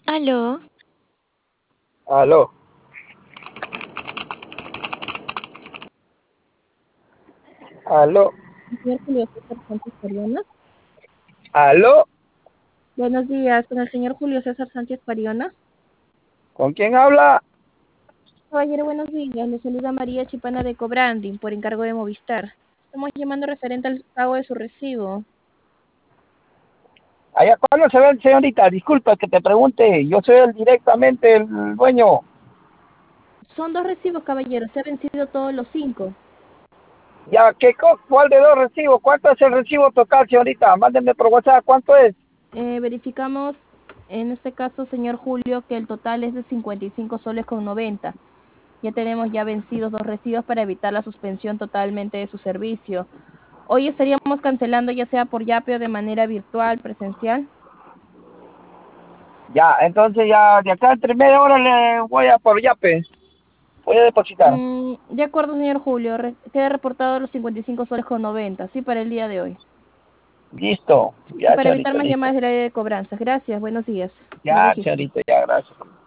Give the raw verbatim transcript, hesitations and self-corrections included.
Aló, Aló, aló, Señor Julio César Sánchez Pariona. aló, Buenos días, con el señor Julio César Sánchez Pariona. ¿con quién habla? Caballero, buenos días. Le saluda María Chipana de Cobranding por encargo de Movistar. Estamos llamando referente al pago de su recibo. Allá, ¿cuándo se ve, señorita? Disculpa que te pregunte, yo soy el, directamente el dueño. Son dos recibos, caballero. Se han vencido todos los cinco. Ya, ¿qué, co- ¿cuál de dos recibo? ¿Cuánto es el recibo total, señorita? Mándeme por WhatsApp, ¿cuánto es? Eh, verificamos, en este caso, señor Julio, que el total es de cincuenta y cinco soles con noventa. Ya tenemos ya vencidos dos recibos para evitar la suspensión totalmente de su servicio. Hoy estaríamos cancelando ya sea por Yape o de manera virtual, presencial. Ya, entonces ya, de acá entre media hora le voy a por Yape, voy a depositar. Mm, de acuerdo, señor Julio. Re- queda reportado los cincuenta y cinco soles con noventa, sí, para el día de hoy. Listo, Y ya, para evitar señorita, más listo. llamadas del área de cobranzas. Gracias, buenos días. Muy Ya, registro. señorita, ya, gracias.